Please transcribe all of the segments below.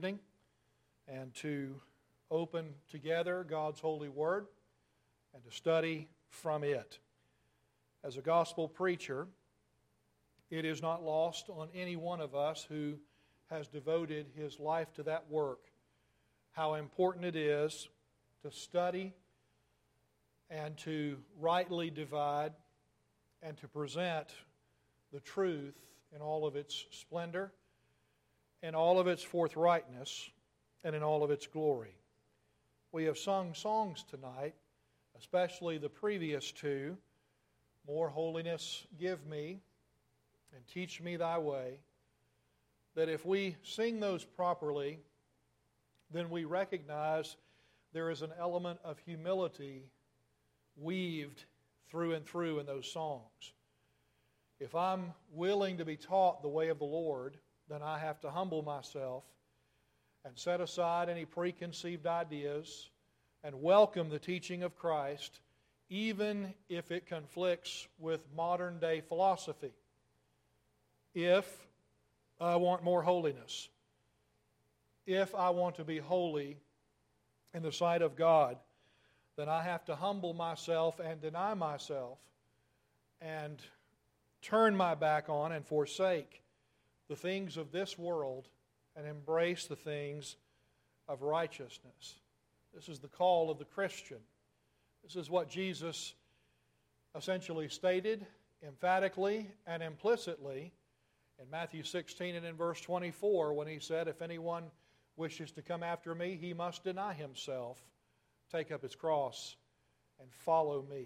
and to open together God's holy word and to study from it. As a gospel preacher, it is not lost on any one of us who has devoted his life to that work how important it is to study and to rightly divide and to present the truth in all of its splendor, in all of its forthrightness, and in all of its glory. We have sung songs tonight, especially the previous two, More Holiness Give Me, and Teach Me Thy Way, that if we sing those properly, then we recognize there is an element of humility weaved through and through in those songs. If I'm willing to be taught the way of the Lord, then I have to humble myself and set aside any preconceived ideas and welcome the teaching of Christ, even if it conflicts with modern day philosophy. If I want more holiness, if I want to be holy in the sight of God, then I have to humble myself and deny myself and turn my back on and forsake the things of this world and embrace the things of righteousness. This is the call of the Christian. This is what Jesus essentially stated emphatically and implicitly in Matthew 16 and in verse 24 when he said, if anyone wishes to come after me, he must deny himself, take up his cross, and follow me.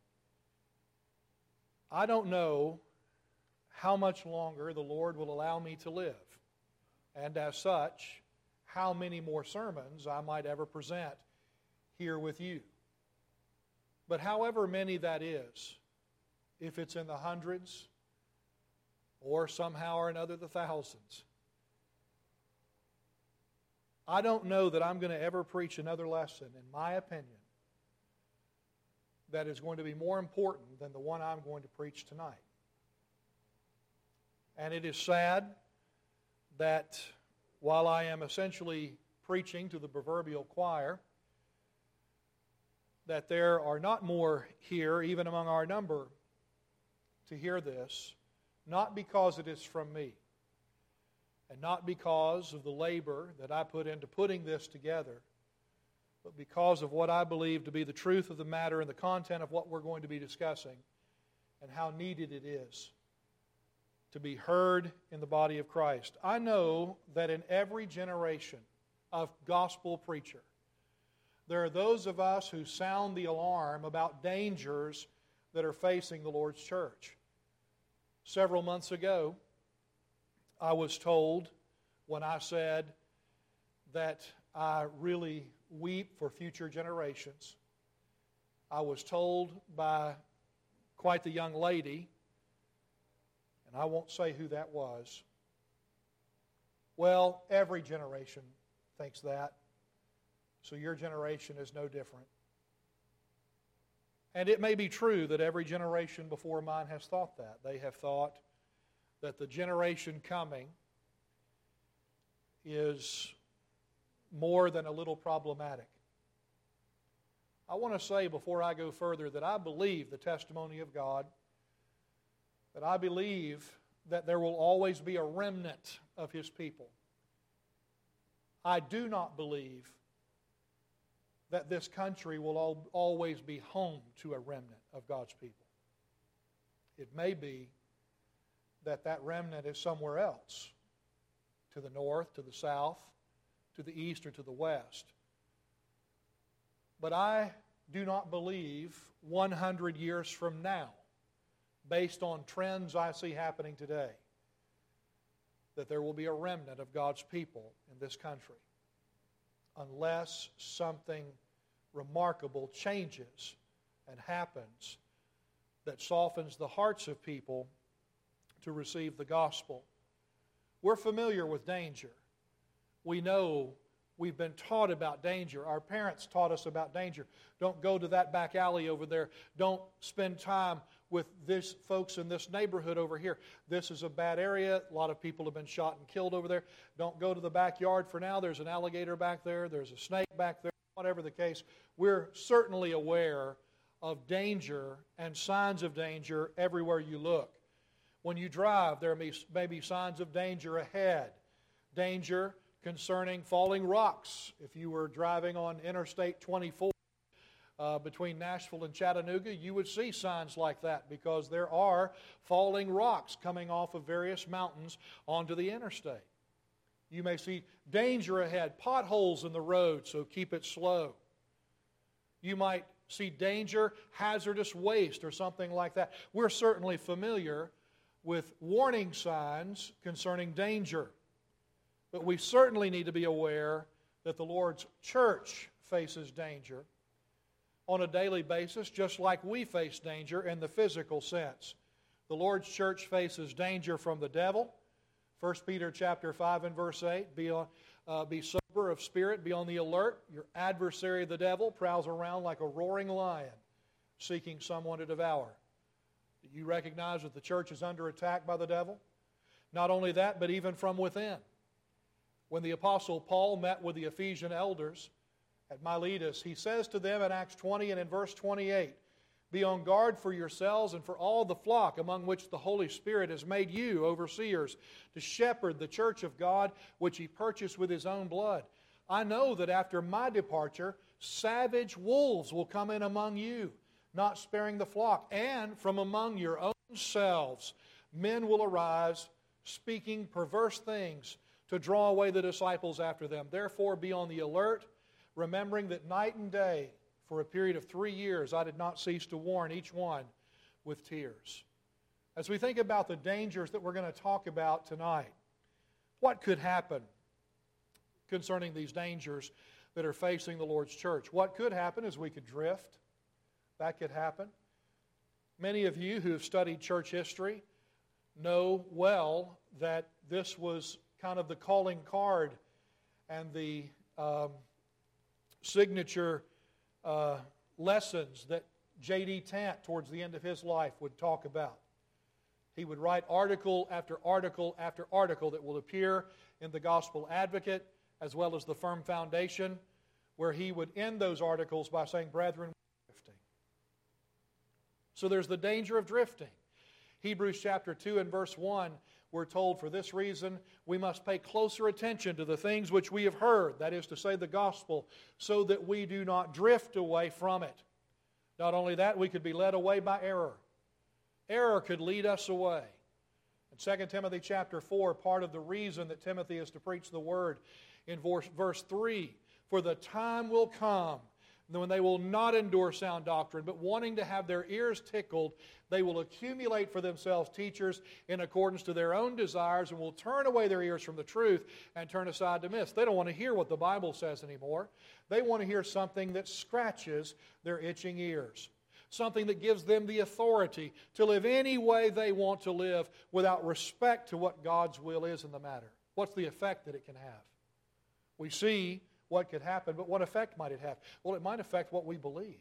I don't know how much longer the Lord will allow me to live, and as such, how many more sermons I might ever present here with you. But however many that is, if it's in the hundreds or somehow or another the thousands, I don't know that I'm going to ever preach another lesson, in my opinion, that is going to be more important than the one I'm going to preach tonight. And it is sad that while I am essentially preaching to the proverbial choir, that there are not more here, even among our number, to hear this, not because it is from me, and not because of the labor that I put into putting this together, but because of what I believe to be the truth of the matter and the content of what we're going to be discussing, and how needed it is to be heard in the body of Christ. I know that in every generation of gospel preacher, there are those of us who sound the alarm about dangers that are facing the Lord's church. Several months ago, I was told when I said that I really weep for future generations, I was told by quite the young lady, and I won't say who that was, well, every generation thinks that, so your generation is no different. And it may be true that every generation before mine has thought that. They have thought that the generation coming is more than a little problematic. I want to say before I go further that I believe the testimony of God, that I believe that there will always be a remnant of His people. I do not believe that this country will always be home to a remnant of God's people. It may be that that remnant is somewhere else, to the north, to the south, to the east, or to the west. But I do not believe 100 years from now, based on trends I see happening today, that there will be a remnant of God's people in this country, unless something remarkable changes and happens that softens the hearts of people to receive the gospel. We're familiar with danger. We know, we've been taught about danger. Our parents taught us about danger. Don't go to that back alley over there. Don't spend time with these folks in this neighborhood over here. This is a bad area. A lot of people have been shot and killed over there. Don't go to the backyard for now. There's an alligator back there. There's a snake back there. Whatever the case, we're certainly aware of danger and signs of danger everywhere you look. When you drive, there may be signs of danger ahead. Danger concerning falling rocks. If you were driving on Interstate 24, between Nashville and Chattanooga, you would see signs like that because there are falling rocks coming off of various mountains onto the interstate. You may see danger ahead, potholes in the road, so keep it slow. You might see danger, hazardous waste, or something like that. We're certainly familiar with warning signs concerning danger, but we certainly need to be aware that the Lord's church faces danger on a daily basis, just like we face danger in the physical sense. The Lord's church faces danger from the devil. 1 Peter chapter 5 and verse 8, be sober of spirit, be on the alert. Your adversary, the devil, prowls around like a roaring lion, seeking someone to devour. Do you recognize that the church is under attack by the devil? Not only that, but even from within. When the Apostle Paul met with the Ephesian elders at Miletus, he says to them in Acts 20 and in verse 28, be on guard for yourselves and for all the flock among which the Holy Spirit has made you overseers to shepherd the church of God which He purchased with His own blood. I know that after my departure, savage wolves will come in among you, not sparing the flock, and from among your own selves men will arise, speaking perverse things to draw away the disciples after them. Therefore be on the alert, remembering that night and day, for a period of 3 years, I did not cease to warn each one with tears. As we think about the dangers that we're going to talk about tonight, what could happen concerning these dangers that are facing the Lord's church? What could happen is we could drift. That could happen. Many of you who have studied church history know well that this was kind of the calling card and the signature lessons that J.D. Tant, towards the end of his life, would talk about. He would write article after article after article that will appear in the Gospel Advocate as well as the Firm Foundation, where he would end those articles by saying, brethren, we're drifting. So there's the danger of drifting. Hebrews chapter 2 and verse 1, we're told, for this reason we must pay closer attention to the things which we have heard, that is to say the gospel, so that we do not drift away from it. Not only that, we could be led away by error. Error could lead us away. In 2 Timothy chapter 4, part of the reason that Timothy is to preach the word, in verse 3, for the time will come when they will not endure sound doctrine, but wanting to have their ears tickled, they will accumulate for themselves teachers in accordance to their own desires and will turn away their ears from the truth and turn aside to myths. They don't want to hear what the Bible says anymore. They want to hear something that scratches their itching ears, something that gives them the authority to live any way they want to live without respect to what God's will is in the matter. What's the effect that it can have? We see what could happen, but what effect might it have? Well, it might affect what we believe.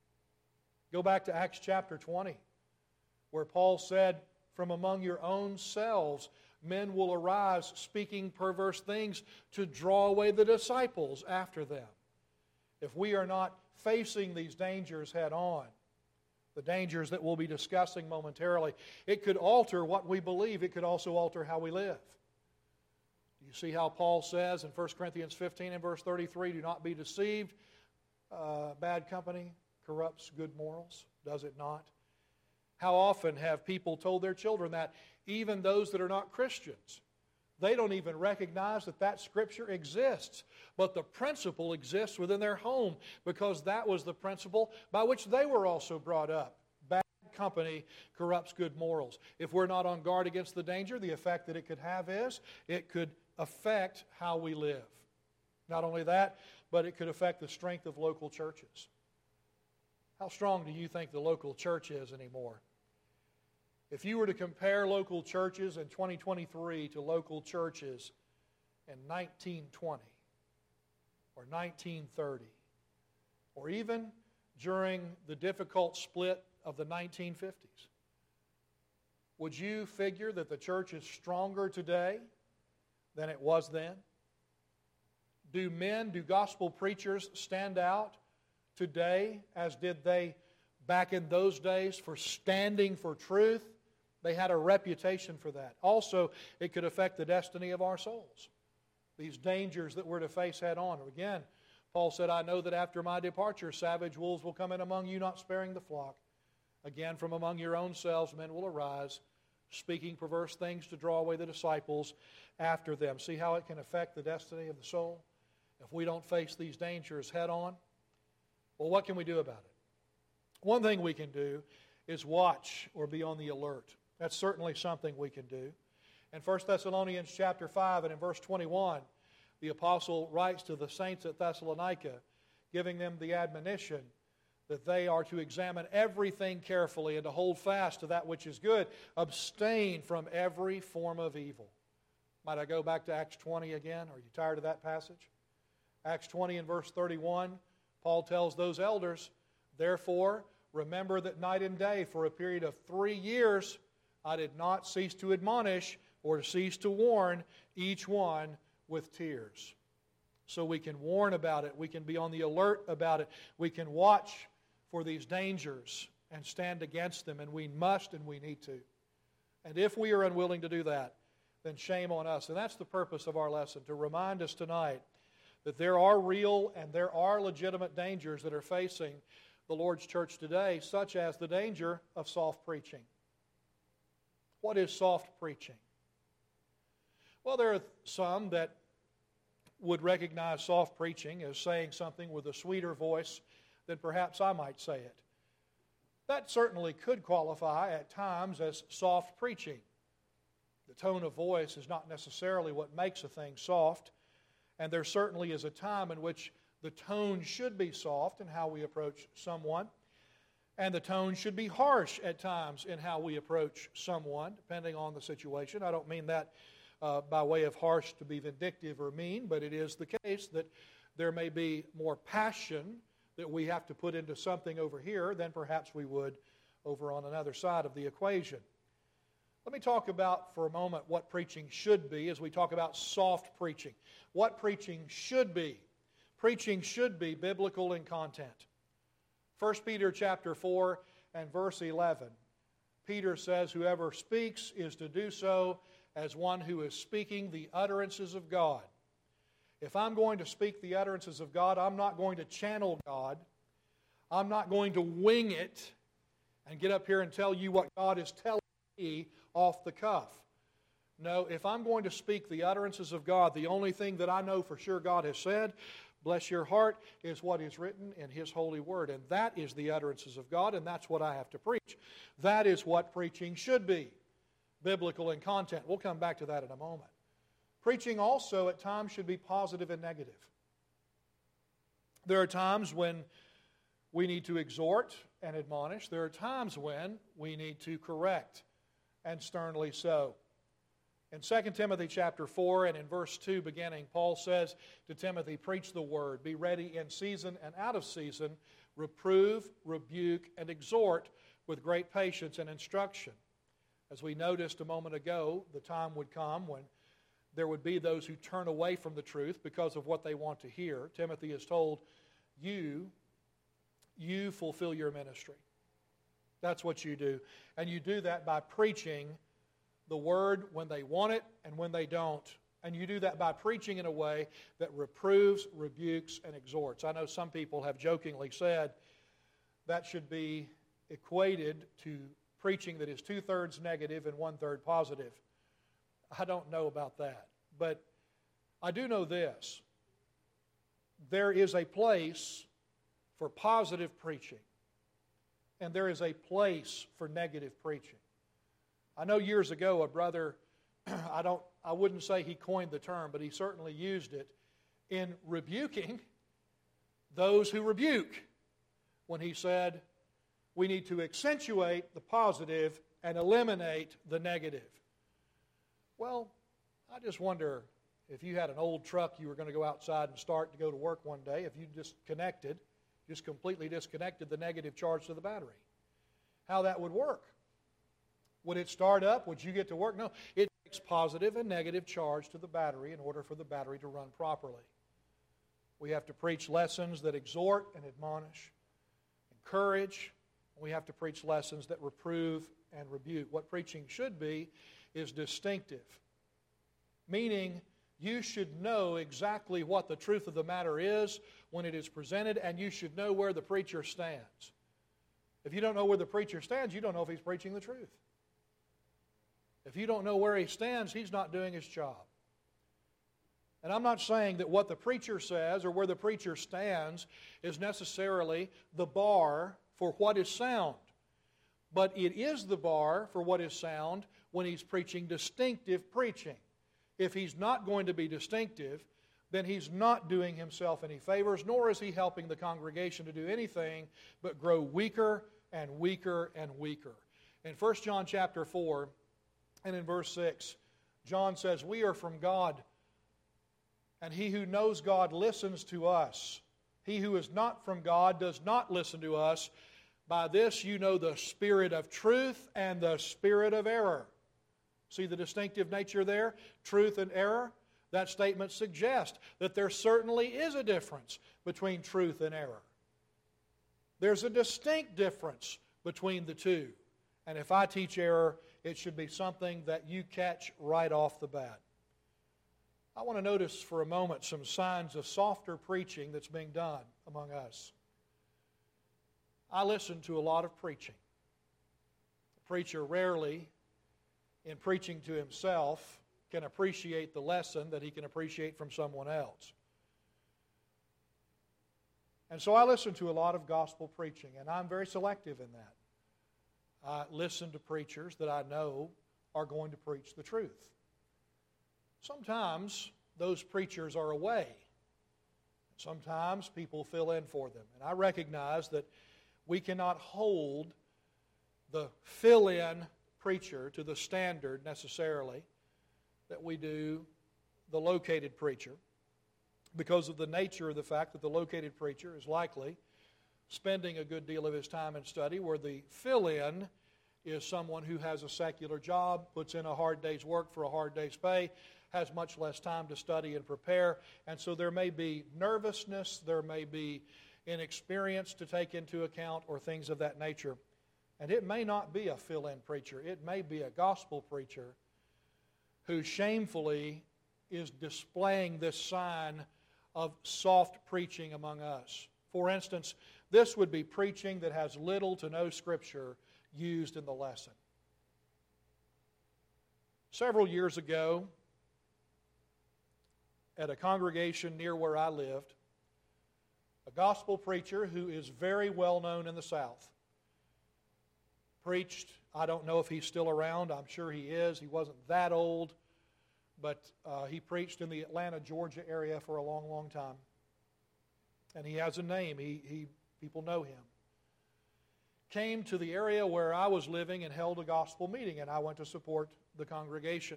Go back to Acts chapter 20, where Paul said, from among your own selves men will arise speaking perverse things to draw away the disciples after them. If we are not facing these dangers head on, the dangers that we'll be discussing momentarily, it could alter what we believe. It could also alter how we live. You see how Paul says in 1 Corinthians 15 and verse 33, do not be deceived. Bad company corrupts good morals, does it not? How often have people told their children that, even those that are not Christians? They don't even recognize that that scripture exists, but the principle exists within their home because that was the principle by which they were also brought up. Bad company corrupts good morals. If we're not on guard against the danger, the effect that it could have is it could affect how we live. Not only that, but it could affect the strength of local churches. How strong do you think the local church is anymore? If you were to compare local churches in 2023 to local churches in 1920 or 1930, or even during the difficult split of the 1950s, would you figure that the church is stronger today than it was then? Do gospel preachers stand out today as did they back in those days for standing for truth? They had a reputation for that. Also, it could affect the destiny of our souls. These dangers that we're to face head on. Again, Paul said, I know that after my departure, savage wolves will come in among you, not sparing the flock. Again, from among your own selves, men will arise, speaking perverse things to draw away the disciples after them. See how it can affect the destiny of the soul if we don't face these dangers head on? Well, what can we do about it? One thing we can do is watch or be on the alert. That's certainly something we can do. In 1 Thessalonians chapter 5 and in verse 21, the apostle writes to the saints at Thessalonica, giving them the admonition that they are to examine everything carefully and to hold fast to that which is good. Abstain from every form of evil. Might I go back to Acts 20 again? Are you tired of that passage? Acts 20 and verse 31, Paul tells those elders, therefore, remember that night and day for a period of 3 years I did not cease to admonish or to cease to warn each one with tears. So we can warn about it. We can be on the alert about it. We can watch for these dangers and stand against them, and we must and we need to. And if we are unwilling to do that, then shame on us. And that's the purpose of our lesson, to remind us tonight that there are real and there are legitimate dangers that are facing the Lord's church today, such as the danger of soft preaching. What is soft preaching? Well, there are some that would recognize soft preaching as saying something with a sweeter voice than perhaps I might say it. That certainly could qualify at times as soft preaching. The tone of voice is not necessarily what makes a thing soft, and there certainly is a time in which the tone should be soft in how we approach someone, and the tone should be harsh at times in how we approach someone, depending on the situation. I don't mean that by way of harsh to be vindictive or mean, but it is the case that there may be more passion that we have to put into something over here than perhaps we would over on another side of the equation. Let me talk about for a moment what preaching should be as we talk about soft preaching. What preaching should be. Preaching should be biblical in content. 1 Peter chapter 4 and verse 11. Peter says, whoever speaks is to do so as one who is speaking the utterances of God. If I'm going to speak the utterances of God, I'm not going to channel God. I'm not going to wing it and get up here and tell you what God is telling me off the cuff. No, if I'm going to speak the utterances of God, the only thing that I know for sure God has said, bless your heart, is what is written in His holy word. And that is the utterances of God, and that's what I have to preach. That is what preaching should be, biblical in content. We'll come back to that in a moment. Preaching also at times should be positive and negative. There are times when we need to exhort and admonish. There are times when we need to correct, and sternly so. In 2 Timothy chapter 4 and in verse 2 beginning, Paul says to Timothy, preach the word, be ready in season and out of season, reprove, rebuke, and exhort with great patience and instruction. As we noticed a moment ago, the time would come when there would be those who turn away from the truth because of what they want to hear. Timothy is told, you fulfill your ministry. That's what you do. And you do that by preaching the word when they want it and when they don't. And you do that by preaching in a way that reproves, rebukes, and exhorts. I know some people have jokingly said that should be equated to preaching that is 2/3 negative and 1/3 positive. I don't know about that. But I do know this. There is a place for positive preaching, and there is a place for negative preaching. I know years ago a brother, I wouldn't say he coined the term, but he certainly used it in rebuking those who rebuke, when he said we need to accentuate the positive and eliminate the negative. Well, I just wonder if you had an old truck you were going to go outside and start to go to work one day, if you just completely disconnected the negative charge to the battery, how that would work. Would it start up? Would you get to work? No. It takes positive and negative charge to the battery in order for the battery to run properly. We have to preach lessons that exhort and admonish, encourage. We have to preach lessons that reprove and rebuke. What preaching should be is distinctive, meaning you should know exactly what the truth of the matter is when it is presented, and you should know where the preacher stands. If you don't know where the preacher stands, you don't know if he's preaching the truth. If you don't know where he stands, he's not doing his job. And I'm not saying that what the preacher says or where the preacher stands is necessarily the bar for what is sound. But it is the bar for what is sound when he's preaching distinctive preaching. If he's not going to be distinctive, then he's not doing himself any favors, nor is he helping the congregation to do anything but grow weaker and weaker and weaker. In 1 John chapter 4 and in verse 6, John says, "We are from God, and he who knows God listens to us. He who is not from God does not listen to us. By this you know the spirit of truth and the spirit of error." See the distinctive nature there? Truth and error. That statement suggests that there certainly is a difference between truth and error. There's a distinct difference between the two. And if I teach error, it should be something that you catch right off the bat. I want to notice for a moment some signs of softer preaching that's being done among us. I listen to a lot of preaching. The preacher rarely, in preaching to himself, can appreciate the lesson that he can appreciate from someone else. And so I listen to a lot of gospel preaching, and I'm very selective in that. I listen to preachers that I know are going to preach the truth. Sometimes those preachers are away. Sometimes people fill in for them. And I recognize that we cannot hold the fill-in preacher to the standard necessarily that we do the located preacher, because of the nature of the fact that the located preacher is likely spending a good deal of his time in study, where the fill-in is someone who has a secular job, puts in a hard day's work for a hard day's pay, has much less time to study and prepare, and so there may be nervousness, there may be inexperience to take into account, or things of that nature. And it may not be a fill-in preacher. It may be a gospel preacher who shamefully is displaying this sign of soft preaching among us. For instance, this would be preaching that has little to no Scripture used in the lesson. Several years ago, at a congregation near where I lived, a gospel preacher who is very well known in the South preached. I don't know if he's still around. I'm sure he is. He wasn't that old, but he preached in the Atlanta, Georgia area for a long, long time. And he has a name. People know him. Came to the area where I was living and held a gospel meeting, and I went to support the congregation.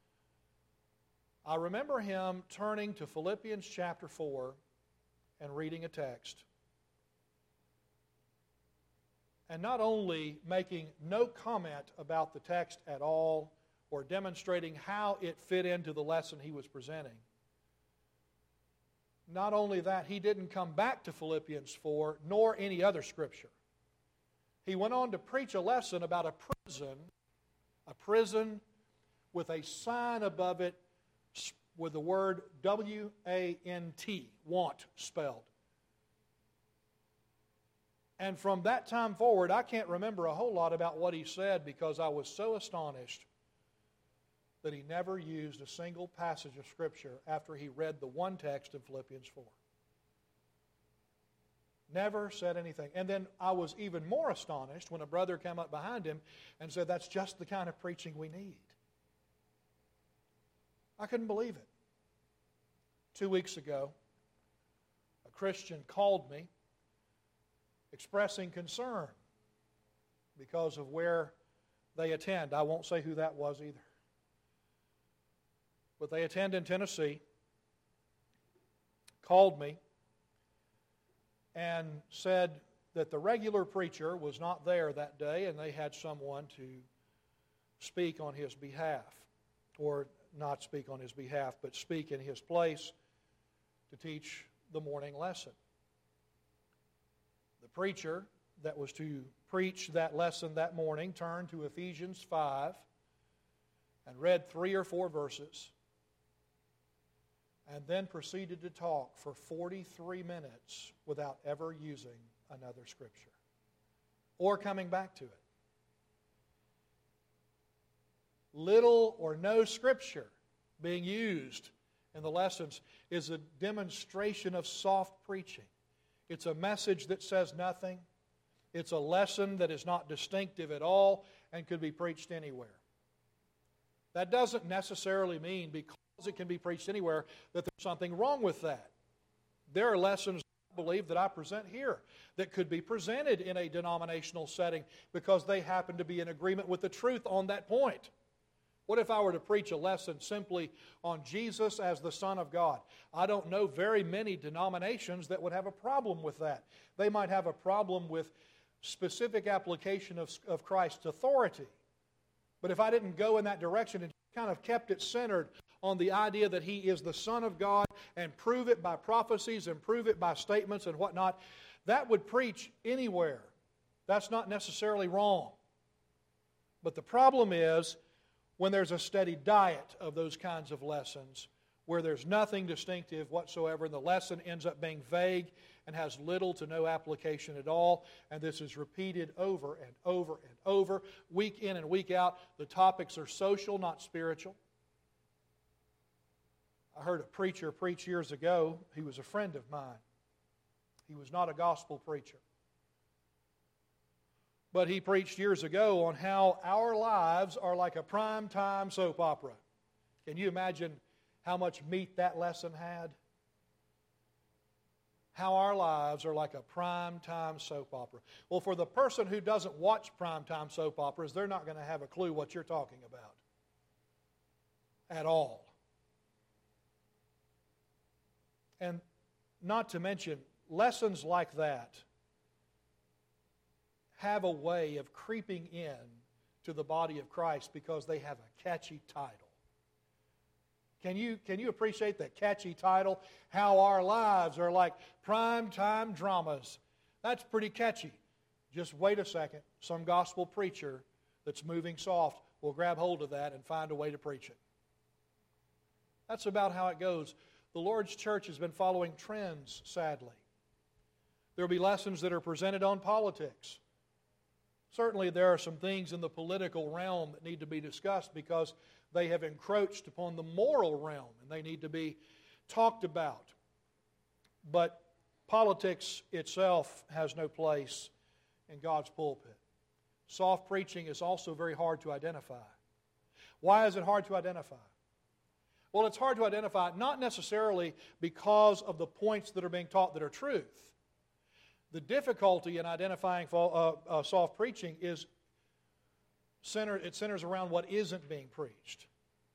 I remember him turning to Philippians chapter 4 and reading a text. And not only making no comment about the text at all, or demonstrating how it fit into the lesson he was presenting. Not only that, he didn't come back to Philippians 4, nor any other scripture. He went on to preach a lesson about a prison with a sign above it with the word W-A-N-T, want, spelled. And from that time forward, I can't remember a whole lot about what he said, because I was so astonished that he never used a single passage of Scripture after he read the one text in Philippians 4. Never said anything. And then I was even more astonished when a brother came up behind him and said, "That's just the kind of preaching we need." I couldn't believe it. 2 weeks ago, a Christian called me expressing concern because of where they attend. I won't say who that was either. But they attend in Tennessee, called me, and said that the regular preacher was not there that day, and they had someone to speak on his behalf, or not speak on his behalf, but speak in his place to teach the morning lesson. The preacher that was to preach that lesson that morning turned to Ephesians 5 and read 3 or 4 verses, and then proceeded to talk for 43 minutes without ever using another scripture or coming back to it. Little or no scripture being used in the lessons is a demonstration of soft preaching. It's a message that says nothing. It's a lesson that is not distinctive at all and could be preached anywhere. That doesn't necessarily mean, because it can be preached anywhere, that there's something wrong with that. There are lessons, I believe, that I present here that could be presented in a denominational setting because they happen to be in agreement with the truth on that point. What if I were to preach a lesson simply on Jesus as the Son of God? I don't know very many denominations that would have a problem with that. They might have a problem with specific application of Christ's authority. But if I didn't go in that direction and kind of kept it centered on the idea that He is the Son of God and prove it by prophecies and prove it by statements and whatnot, that would preach anywhere. That's not necessarily wrong. But the problem is when there's a steady diet of those kinds of lessons where there's nothing distinctive whatsoever and the lesson ends up being vague and has little to no application at all, and this is repeated over and over and over, week in and week out. The topics are social, not spiritual. I heard a preacher preach years ago. He was a friend of mine. He was not a gospel preacher. But he preached years ago on how our lives are like a prime-time soap opera. Can you imagine how much meat that lesson had? How our lives are like a prime-time soap opera. Well, for the person who doesn't watch prime-time soap operas, they're not going to have a clue what you're talking about at all. And not to mention, lessons like that have a way of creeping in to the body of Christ because they have a catchy title. Can you appreciate that catchy title? How our lives are like prime-time dramas. That's pretty catchy. Just wait a second. Some gospel preacher that's moving soft will grab hold of that and find a way to preach it. That's about how it goes. The Lord's church has been following trends, sadly. There will be lessons that are presented on politics. Certainly there are some things in the political realm that need to be discussed because they have encroached upon the moral realm and they need to be talked about. But politics itself has no place in God's pulpit. Soft preaching is also very hard to identify. Why is it hard to identify? Well, it's hard to identify not necessarily because of the points that are being taught that are truth. The difficulty in identifying soft preaching is it centers around what isn't being preached.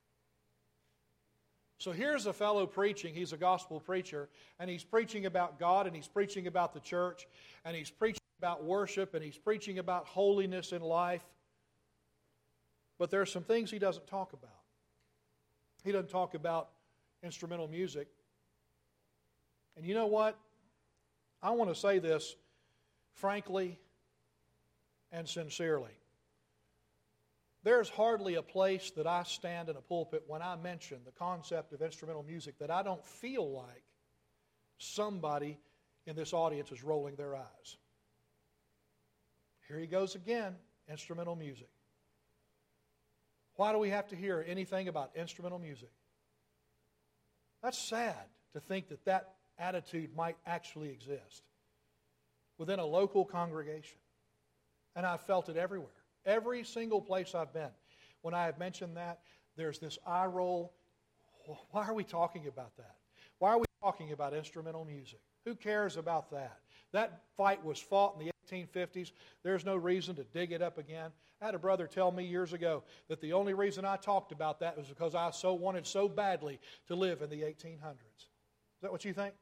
So here's a fellow preaching, he's a gospel preacher, and he's preaching about God, and he's preaching about the church, and he's preaching about worship, and he's preaching about holiness in life. But there are some things he doesn't talk about. He doesn't talk about instrumental music. And you know what? I want to say this frankly and sincerely. There's hardly a place that I stand in a pulpit when I mention the concept of instrumental music that I don't feel like somebody in this audience is rolling their eyes. Here he goes again, instrumental music. Why do we have to hear anything about instrumental music? That's sad to think that that attitude might actually exist within a local congregation. And I've felt it everywhere. Every single place I've been. When I have mentioned that, there's this eye roll. Why are we talking about that? Why are we talking about instrumental music? Who cares about that? That fight was fought in the 1850s. There's no reason to dig it up again. I had a brother tell me years ago that the only reason I talked about that was because I wanted so badly to live in the 1800s. Is that what you think?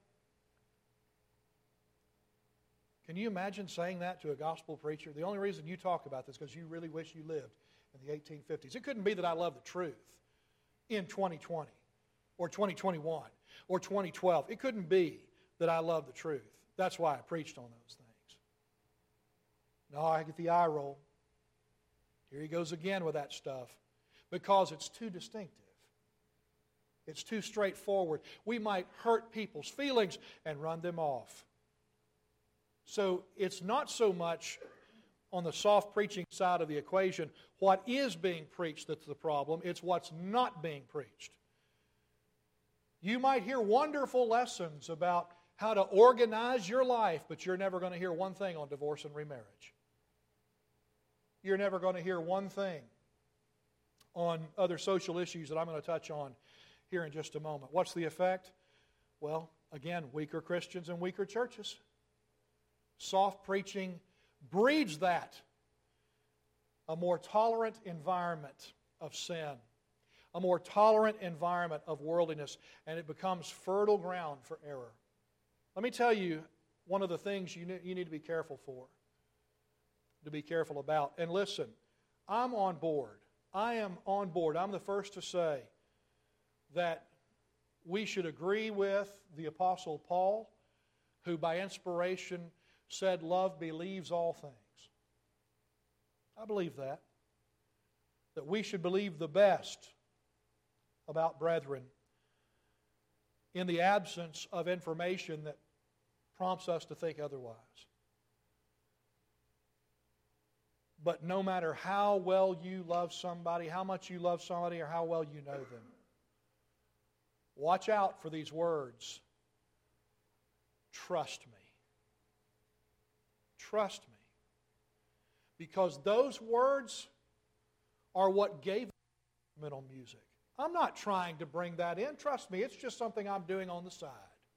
Can you imagine saying that to a gospel preacher? The only reason you talk about this is because you really wish you lived in the 1850s. It couldn't be that I love the truth in 2020 or 2021 or 2012. It couldn't be that I love the truth. That's why I preached on those things. No, I get the eye roll. Here he goes again with that stuff. Because it's too distinctive. It's too straightforward. We might hurt people's feelings and run them off. So it's not so much on the soft preaching side of the equation what is being preached that's the problem. It's what's not being preached. You might hear wonderful lessons about how to organize your life, but you're never going to hear one thing on divorce and remarriage. You're never going to hear one thing on other social issues that I'm going to touch on here in just a moment. What's the effect? Well, again, weaker Christians and weaker churches. Soft preaching breeds that. A more tolerant environment of sin. A more tolerant environment of worldliness. And it becomes fertile ground for error. Let me tell you one of the things you need to be careful for. To be careful about. And listen, I'm on board. I am on board. I'm the first to say that we should agree with the Apostle Paul, who by inspiration said, love believes all things. I believe that. That we should believe the best about brethren in the absence of information that prompts us to think otherwise. But no matter how well you love somebody, how much you love somebody, or how well you know them, watch out for these words. Trust me. Trust me. Because those words are what gave instrumental music. I'm not trying to bring that in. Trust me, it's just something I'm doing on the side.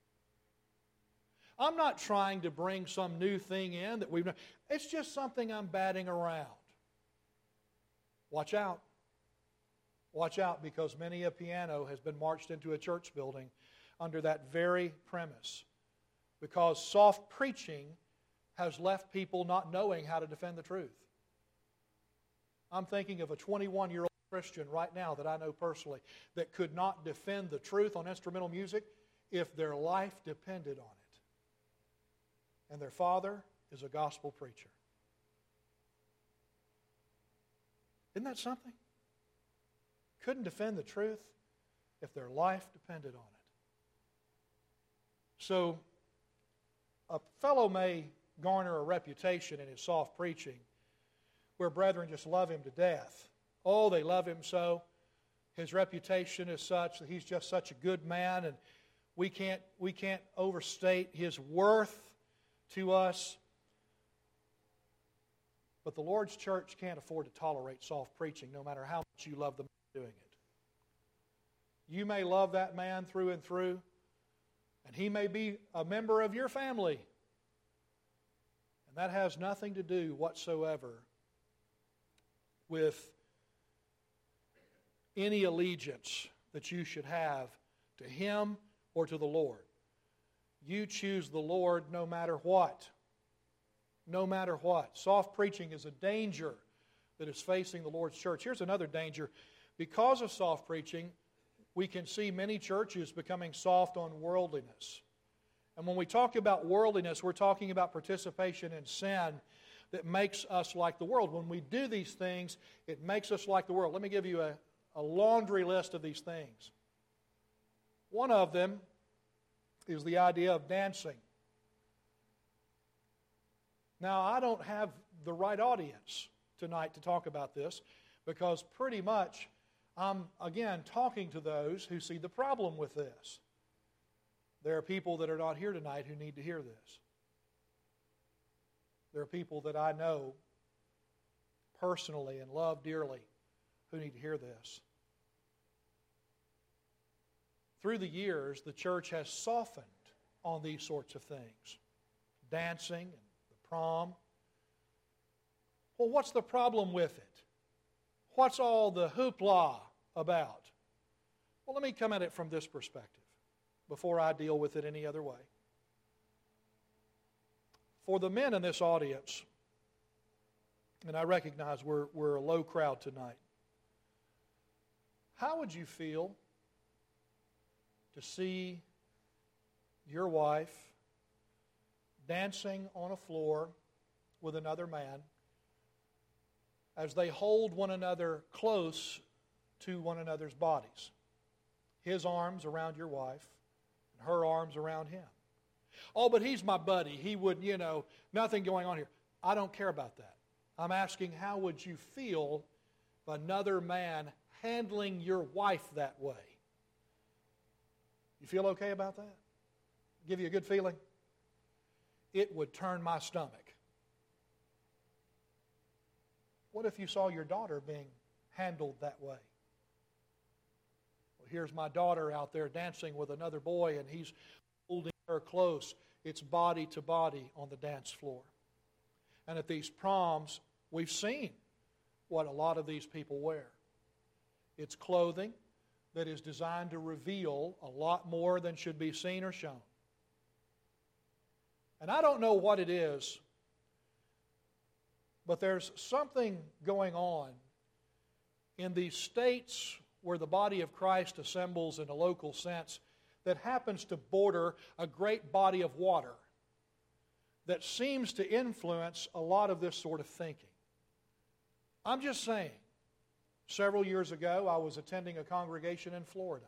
I'm not trying to bring some new thing in that we've done. It's just something I'm batting around. Watch out. Watch out, because many a piano has been marched into a church building under that very premise. Because soft preaching has left people not knowing how to defend the truth. I'm thinking of a 21-year-old Christian right now that I know personally that could not defend the truth on instrumental music if their life depended on it. And their father is a gospel preacher. Isn't that something? Couldn't defend the truth if their life depended on it. So, a fellow may garner a reputation in his soft preaching where brethren just love him to death. Oh, they love him so. His reputation is such that he's just such a good man, and we can't overstate his worth to us. But the Lord's church can't afford to tolerate soft preaching no matter how much you love the man doing it. You may love that man through and through, and he may be a member of your family. And that has nothing to do whatsoever with any allegiance that you should have to him or to the Lord. You choose the Lord no matter what. No matter what. Soft preaching is a danger that is facing the Lord's church. Here's another danger. Because of soft preaching, we can see many churches becoming soft on worldliness. And when we talk about worldliness, we're talking about participation in sin that makes us like the world. When we do these things, it makes us like the world. Let me give you a laundry list of these things. One of them is the idea of dancing. Now, I don't have the right audience tonight to talk about this because pretty much I'm, again, talking to those who see the problem with this. There are people that are not here tonight who need to hear this. There are people that I know personally and love dearly who need to hear this. Through the years, the church has softened on these sorts of things. Dancing and the prom. Well, what's the problem with it? What's all the hoopla about? Well, let me come at it from this perspective before I deal with it any other way. For the men in this audience, and I recognize we're a low crowd tonight. How would you feel to see your wife dancing on a floor with another man as they hold one another close to one another's bodies? His arms around your wife, and her arms around him. Oh, but he's my buddy. He would, nothing going on here. I don't care about that. I'm asking, how would you feel if another man handling your wife that way? You feel okay about that? Give you a good feeling? It would turn my stomach. What if you saw your daughter being handled that way? Well, here's my daughter out there dancing with another boy, and he's holding her close. It's body to body on the dance floor. And at these proms, we've seen what a lot of these people wear. It's clothing that is designed to reveal a lot more than should be seen or shown. And I don't know what it is, but there's something going on in these states where the body of Christ assembles in a local sense that happens to border a great body of water that seems to influence a lot of this sort of thinking. I'm just saying, several years ago, I was attending a congregation in Florida.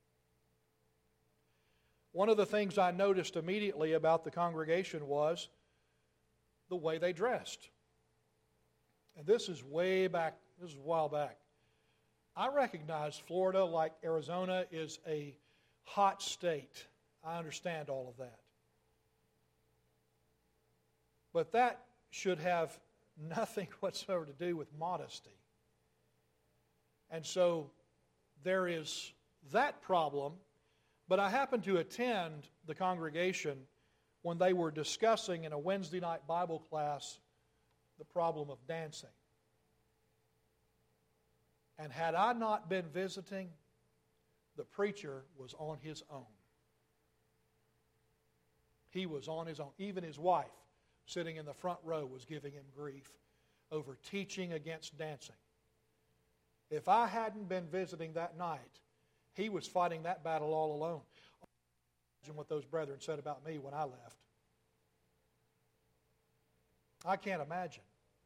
One of the things I noticed immediately about the congregation was the way they dressed. And this is way back, this is a while back. I recognize Florida, like Arizona, is a hot state. I understand all of that. But that should have nothing whatsoever to do with modesty. And so there is that problem. But I happened to attend the congregation when they were discussing in a Wednesday night Bible class the problem of dancing. And had I not been visiting, the preacher was on his own. He was on his own. Even his wife, sitting in the front row, was giving him grief over teaching against dancing. If I hadn't been visiting that night, he was fighting that battle all alone. Imagine what those brethren said about me when I left. I can't imagine.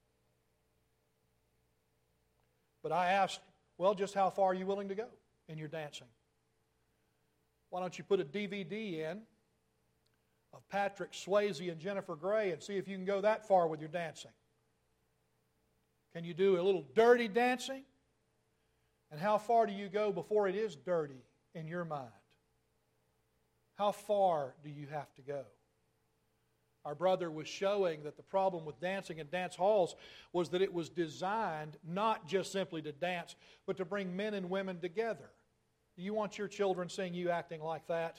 But I asked, well, just how far are you willing to go in your dancing? Why don't you put a DVD in of Patrick Swayze and Jennifer Grey and see if you can go that far with your dancing? Can you do a little dirty dancing? And how far do you go before it is dirty in your mind? How far do you have to go? Our brother was showing that the problem with dancing in dance halls was that it was designed not just simply to dance, but to bring men and women together. Do you want your children seeing you acting like that?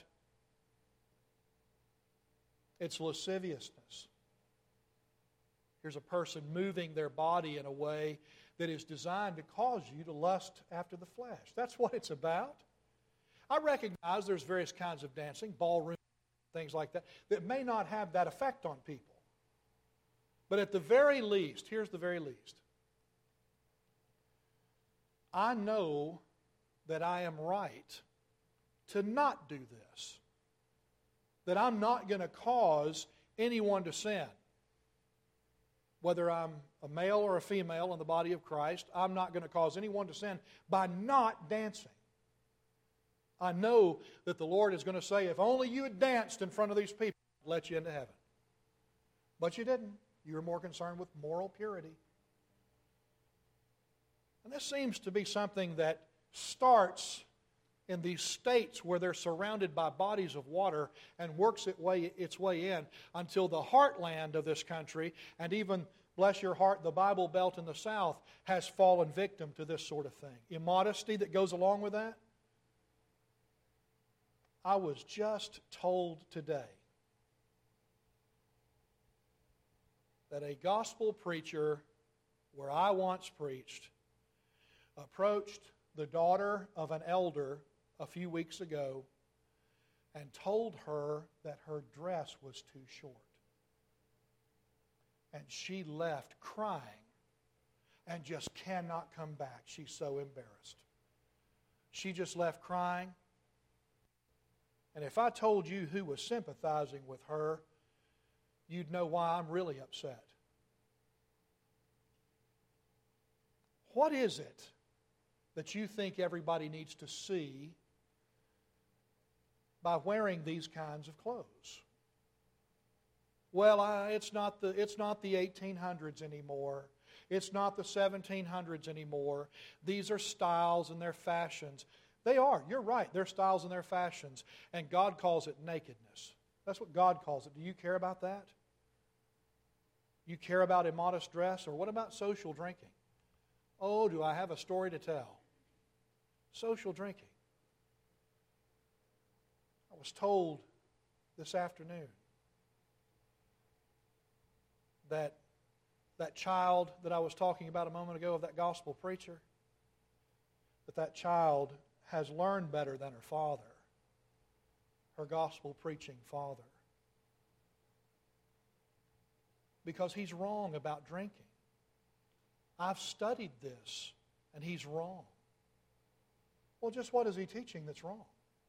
It's lasciviousness. Here's a person moving their body in a way that is designed to cause you to lust after the flesh. That's what it's about. I recognize there's various kinds of dancing, ballroom, things like that, that may not have that effect on people. But at the very least, here's the very least. I know that I am right to not do this. That I'm not going to cause anyone to sin. Whether I'm a male or a female in the body of Christ, I'm not going to cause anyone to sin by not dancing. I know that the Lord is going to say, if only you had danced in front of these people, I'd let you into heaven. But you didn't. You were more concerned with moral purity. And this seems to be something that starts in these states where they're surrounded by bodies of water and works its way in until the heartland of this country, and even, bless your heart, the Bible Belt in the South, has fallen victim to this sort of thing. Immodesty that goes along with that. I was just told today that a gospel preacher where I once preached approached the daughter of an elder a few weeks ago and told her that her dress was too short. And she left crying and just cannot come back. She's so embarrassed. She just left crying. And if I told you who was sympathizing with her, you'd know why I'm really upset. What is it that you think everybody needs to see by wearing these kinds of clothes? Well, it's not the 1800s anymore. It's not the 1700s anymore. These are styles and they're fashions. They are. You're right. They're styles and they're fashions. And God calls it nakedness. That's what God calls it. Do you care about that? You care about immodest dress? Or what about social drinking? Oh, do I have a story to tell? Social drinking. I was told this afternoon that child that I was talking about a moment ago, of that gospel preacher, that child has learned better than her father, her gospel preaching father, because he's wrong about drinking. I've studied this, and he's wrong. Well, just what is he teaching that's wrong?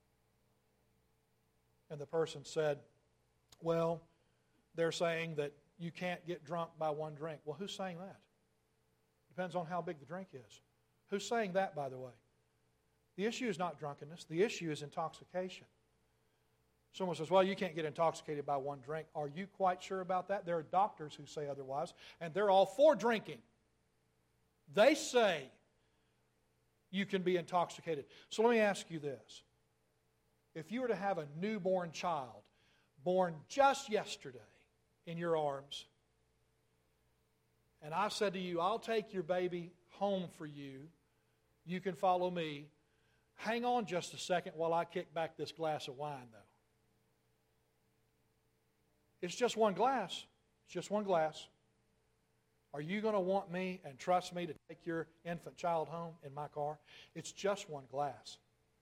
And the person said, well, they're saying that you can't get drunk by one drink. Well, who's saying that? Depends on how big the drink is. Who's saying that, by the way? The issue is not drunkenness. The issue is intoxication. Someone says, well, you can't get intoxicated by one drink. Are you quite sure about that? There are doctors who say otherwise, and they're all for drinking. They say you can be intoxicated. So let me ask you this. If you were to have a newborn child born just yesterday in your arms, and I said to you, I'll take your baby home for you, you can follow me. Hang on just a second while I kick back this glass of wine, though. It's just one glass. It's just one glass. Are you going to want me and trust me to take your infant child home in my car? It's just one glass.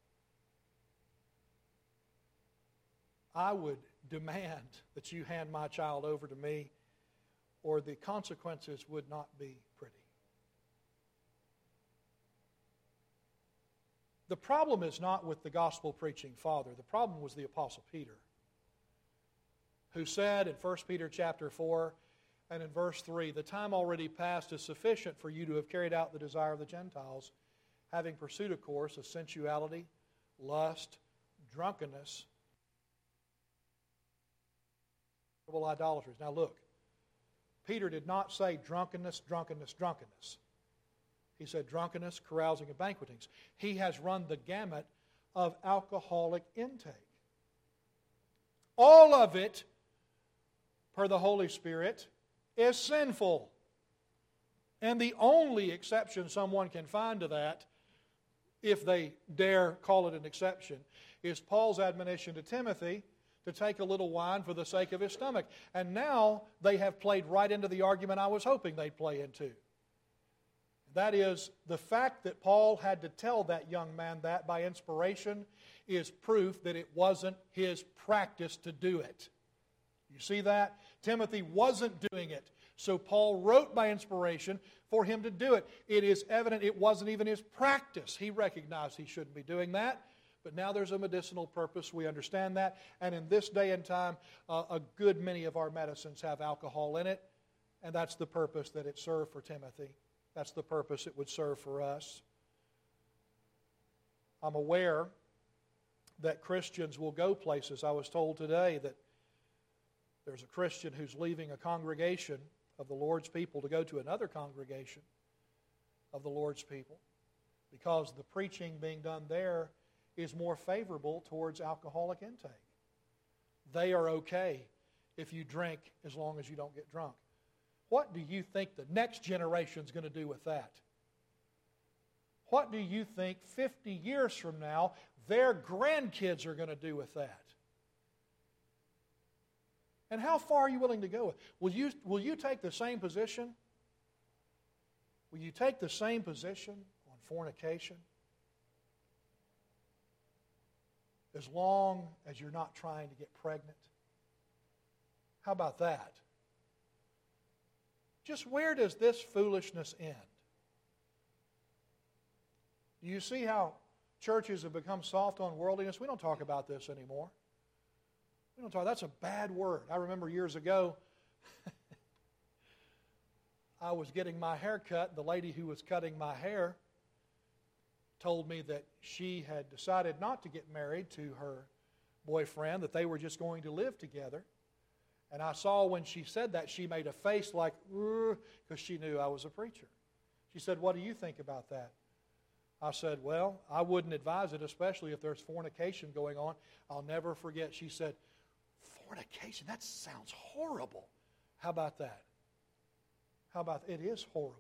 I would demand that you hand my child over to me, or the consequences would not be pretty. The problem is not with the gospel preaching father. The problem was the Apostle Peter, who said in 1 Peter chapter 4 and in verse 3, the time already past is sufficient for you to have carried out the desire of the Gentiles, having pursued a course of sensuality, lust, drunkenness, idolatries. Now look, Peter did not say drunkenness, drunkenness, drunkenness. He said drunkenness, carousing, and banquetings. He has run the gamut of alcoholic intake. All of it, per the Holy Spirit, is sinful. And the only exception someone can find to that, if they dare call it an exception, is Paul's admonition to Timothy to take a little wine for the sake of his stomach. And now they have played right into the argument I was hoping they'd play into. That is, the fact that Paul had to tell that young man that by inspiration is proof that it wasn't his practice to do it. You see that? Timothy wasn't doing it. So Paul wrote by inspiration for him to do it. It is evident it wasn't even his practice. He recognized he shouldn't be doing that. But now there's a medicinal purpose. We understand that. And in this day and time, a good many of our medicines have alcohol in it. And that's the purpose that it served for Timothy. That's the purpose it would serve for us. I'm aware that Christians will go places. I was told today that there's a Christian who's leaving a congregation of the Lord's people to go to another congregation of the Lord's people because the preaching being done there is more favorable towards alcoholic intake. They are okay if you drink as long as you don't get drunk. What do you think the next generation is going to do with that? What do you think 50 years from now their grandkids are going to do with that? And how far are you willing to go? Will you take the same position? Will you take the same position on fornication? As long as you're not trying to get pregnant? How about that? Just where does this foolishness end? Do you see how churches have become soft on worldliness? We don't talk about this anymore. We don't talk. That's a bad word. I remember years ago, I was getting my hair cut. The lady who was cutting my hair told me that she had decided not to get married to her boyfriend, that they were just going to live together. And I saw when she said that, she made a face like, because she knew I was a preacher. She said, "What do you think about that?" I said, "Well, I wouldn't advise it, especially if there's fornication going on." I'll never forget, she said, "Fornication? That sounds horrible." How about that? How about it is horrible.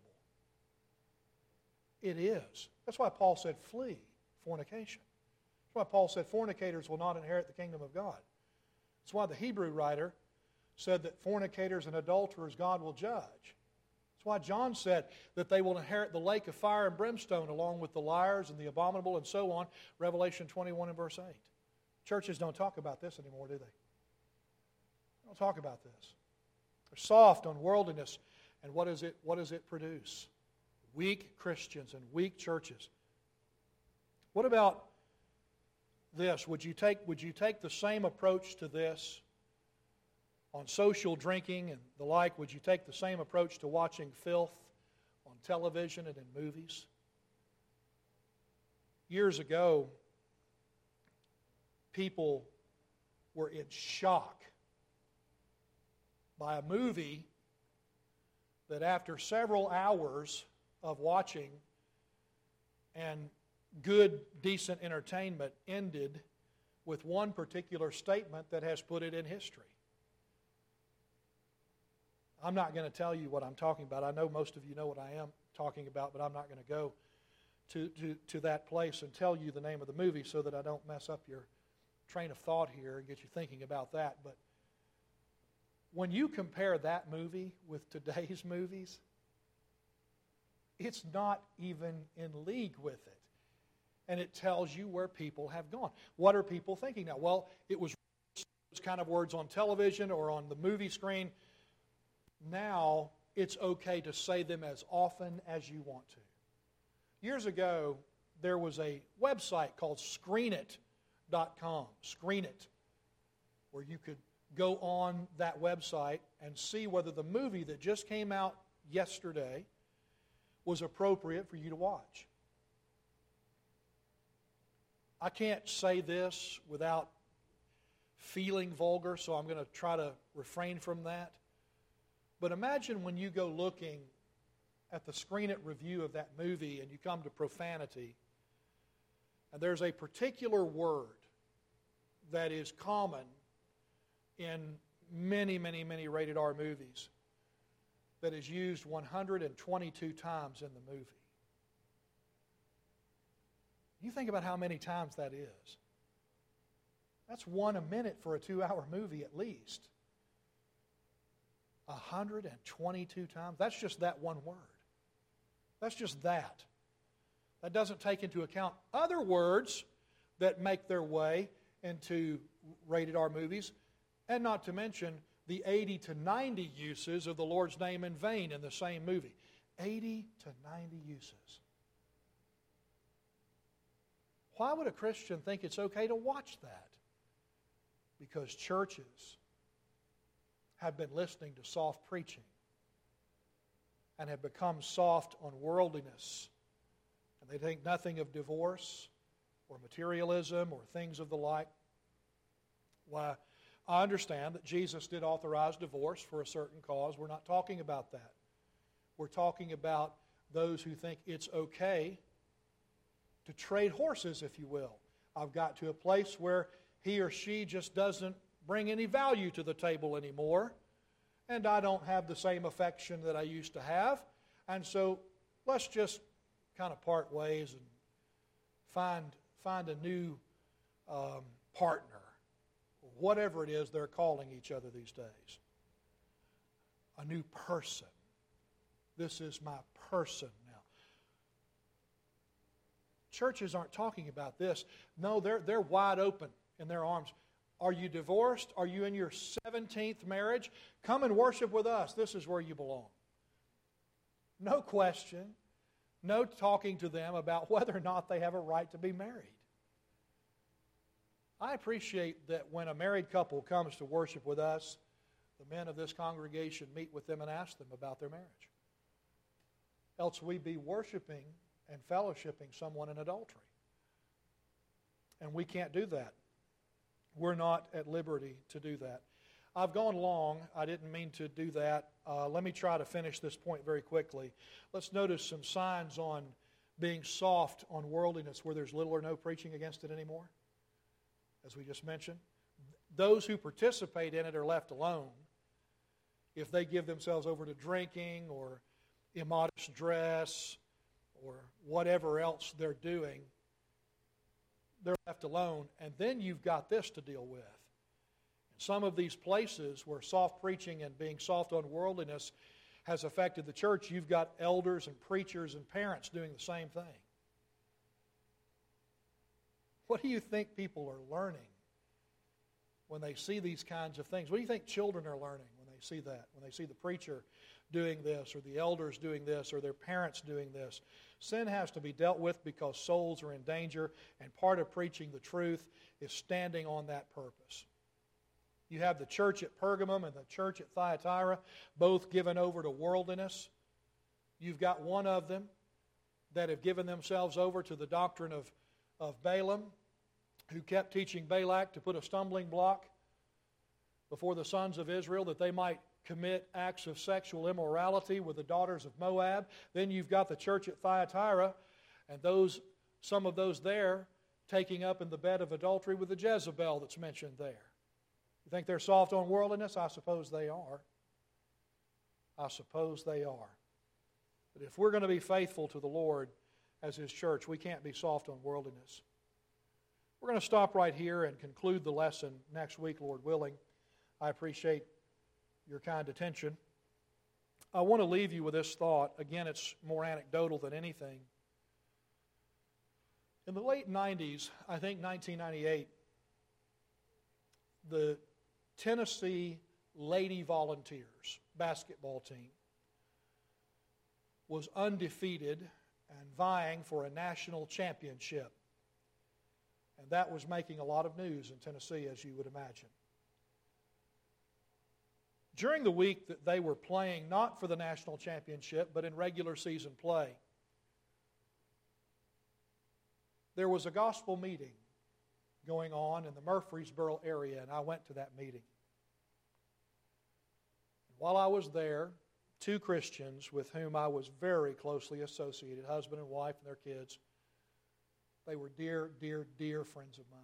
It is. That's why Paul said, flee fornication. That's why Paul said fornicators will not inherit the kingdom of God. That's why the Hebrew writer said that fornicators and adulterers God will judge. That's why John said that they will inherit the lake of fire and brimstone along with the liars and the abominable and so on. Revelation 21 and verse 8. Churches don't talk about this anymore, do they? They don't talk about this. They're soft on worldliness. And what does it produce? Weak Christians and weak churches. What about this? Would you take the same approach to this on social drinking and the like? Would you take the same approach to watching filth on television and in movies? Years ago, people were in shock by a movie that after several hours of watching and good, decent entertainment ended with one particular statement that has put it in history. I'm not going to tell you what I'm talking about. I know most of you know what I am talking about, but I'm not going to go to that place and tell you the name of the movie so that I don't mess up your train of thought here and get you thinking about that. But when you compare that movie with today's movies, it's not even in league with it. And it tells you where people have gone. What are people thinking now? Well, it was kind of words on television or on the movie screen. Now it's okay to say them as often as you want to. Years ago, there was a website called ScreenIt.com, Screenit, where you could go on that website and see whether the movie that just came out yesterday was appropriate for you to watch. I can't say this without feeling vulgar, so I'm going to try to refrain from that. But imagine when you go looking at the ScreenIt review of that movie and you come to profanity, and there's a particular word that is common in many, many, many rated R movies that is used 122 times in the movie. You think about how many times that is. That's one a minute for a 2-hour movie at least. 122 times. That's just that one word. That's just that. That doesn't take into account other words that make their way into rated R movies, and not to mention the 80 to 90 uses of the Lord's name in vain in the same movie. 80 to 90 uses. Why would a Christian think it's okay to watch that? Because churches have been listening to soft preaching and have become soft on worldliness. And they think nothing of divorce or materialism or things of the like. Why, I understand that Jesus did authorize divorce for a certain cause. We're not talking about that. We're talking about those who think it's okay to trade horses, if you will. I've got to a place where he or she just doesn't bring any value to the table anymore, and I don't have the same affection that I used to have, and so let's just kind of part ways and find a new partner, whatever it is they're calling each other these days. A new person. This is my person now. Churches aren't talking about this. No, they're wide open in their arms. Are you divorced? Are you in your 17th marriage? Come and worship with us. This is where you belong. No question. No talking to them about whether or not they have a right to be married. I appreciate that when a married couple comes to worship with us, the men of this congregation meet with them and ask them about their marriage. Else we'd be worshiping and fellowshipping someone in adultery. And we can't do that. We're not at liberty to do that. I've gone long. I didn't mean to do that. Let me try to finish this point very quickly. Let's notice some signs on being soft on worldliness where there's little or no preaching against it anymore. As we just mentioned, those who participate in it are left alone. If they give themselves over to drinking or immodest dress or whatever else they're doing, they're left alone. And then you've got this to deal with. Some of these places where soft preaching and being soft on worldliness has affected the church, you've got elders and preachers and parents doing the same thing. What do you think people are learning when they see these kinds of things? What do you think children are learning when they see that? When they see the preacher doing this or the elders doing this or their parents doing this? Sin has to be dealt with because souls are in danger, and part of preaching the truth is standing on that purpose. You have the church at Pergamum and the church at Thyatira, both given over to worldliness. You've got one of them that have given themselves over to the doctrine of Balaam, who kept teaching Balak to put a stumbling block before the sons of Israel that they might commit acts of sexual immorality with the daughters of Moab. Then you've got the church at Thyatira, and some of those there taking up in the bed of adultery with the Jezebel that's mentioned there. You think they're soft on worldliness? I suppose they are. I suppose they are. But if we're going to be faithful to the Lord as His church, we can't be soft on worldliness. We're going to stop right here and conclude the lesson next week, Lord willing. I appreciate your kind attention. I want to leave you with this thought. Again, it's more anecdotal than anything. In the late 90s, I think 1998, the Tennessee Lady Volunteers basketball team was undefeated and vying for a national championship. And that was making a lot of news in Tennessee, as you would imagine. During the week that they were playing, not for the national championship, but in regular season play, there was a gospel meeting going on in the Murfreesboro area, and I went to that meeting. While I was there, two Christians with whom I was very closely associated, husband and wife and their kids, they were dear, dear, dear friends of mine.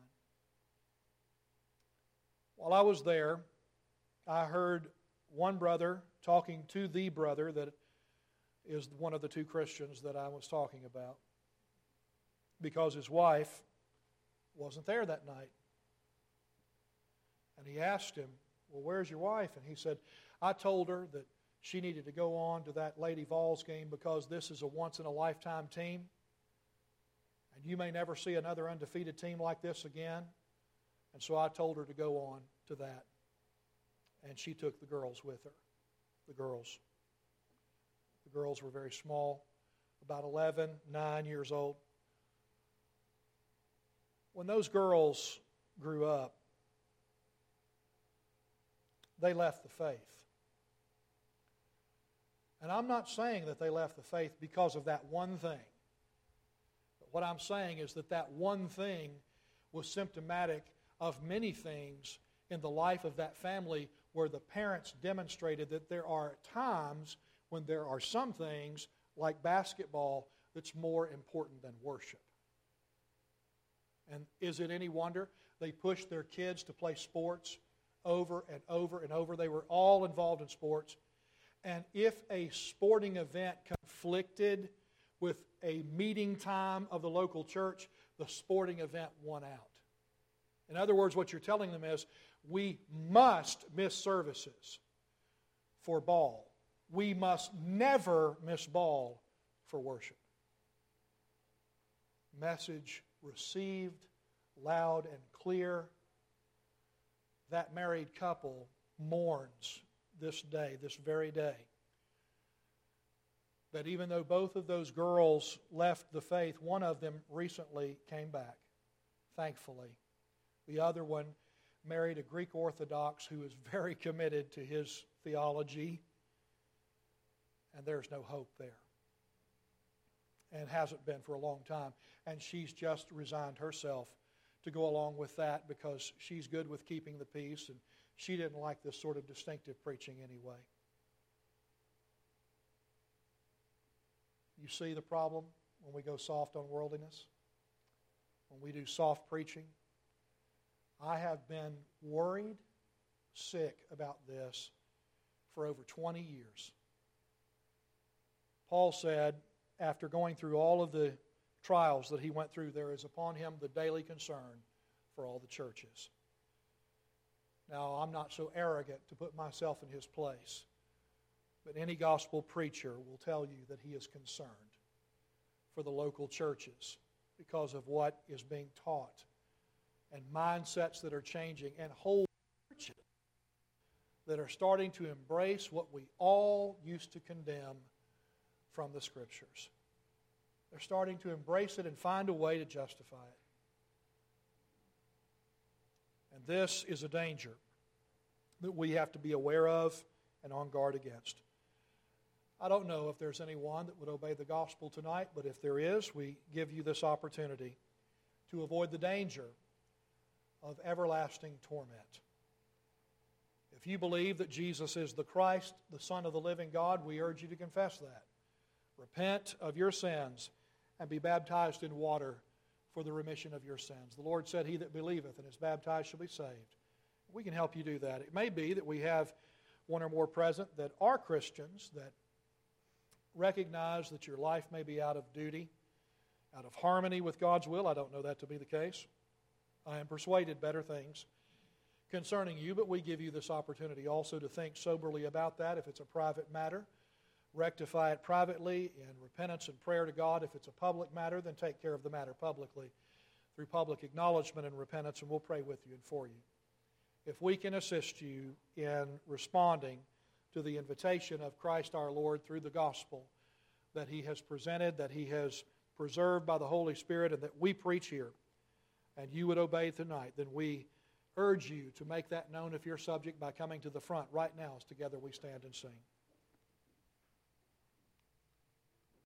While I was there, I heard one brother talking to the brother that is one of the two Christians that I was talking about, because his wife wasn't there that night. And he asked him, "Well, where's your wife?" And he said, "I told her that she needed to go on to that Lady Vols game because this is a once-in-a-lifetime team. And you may never see another undefeated team like this again. And so I told her to go on to that." And she took the girls with her. The girls. The girls were very small, about 11, 9 years old. When those girls grew up, they left the faith. And I'm not saying that they left the faith because of that one thing. But what I'm saying is that that one thing was symptomatic of many things in the life of that family where the parents demonstrated that there are times when there are some things like basketball that's more important than worship. And is it any wonder they pushed their kids to play sports over and over and over? They were all involved in sports. And if a sporting event conflicted with a meeting time of the local church, the sporting event won out. In other words, what you're telling them is, we must miss services for ball. We must never miss ball for worship. Message received, loud and clear. That married couple mourns this day, this very day. that even though both of those girls left the faith, one of them recently came back, thankfully. The other one married a Greek Orthodox who is very committed to his theology, and there's no hope there. And hasn't been for a long time. And she's just resigned herself to go along with that because she's good with keeping the peace, and she didn't like this sort of distinctive preaching anyway. You see the problem when we go soft on worldliness? When we do soft preaching? I have been worried, sick about this for over 20 years. Paul said, after going through all of the trials that he went through, there is upon him the daily concern for all the churches. Now, I'm not so arrogant to put myself in his place, but any gospel preacher will tell you that he is concerned for the local churches because of what is being taught and mindsets that are changing and whole churches that are starting to embrace what we all used to condemn from the Scriptures. They're starting to embrace it and find a way to justify it. And this is a danger that we have to be aware of and on guard against. I don't know if there's anyone that would obey the gospel tonight, but if there is, we give you this opportunity to avoid the danger of everlasting torment. If you believe that Jesus is the Christ, the Son of the living God, we urge you to confess that. Repent of your sins and be baptized in water for the remission of your sins. The Lord said, "He that believeth and is baptized shall be saved." We can help you do that. It may be that we have one or more present that are Christians, that recognize that your life may be out of duty, out of harmony with God's will. I don't know that to be the case. I am persuaded better things concerning you, but we give you this opportunity also to think soberly about that. If it's a private matter, rectify it privately in repentance and prayer to God. If it's a public matter, then take care of the matter publicly through public acknowledgement and repentance, and we'll pray with you and for you. If we can assist you in responding to the invitation of Christ our Lord through the gospel that He has presented, that He has preserved by the Holy Spirit, and that we preach here, and you would obey tonight, then we urge you to make that known if you're subject by coming to the front right now as together we stand and sing.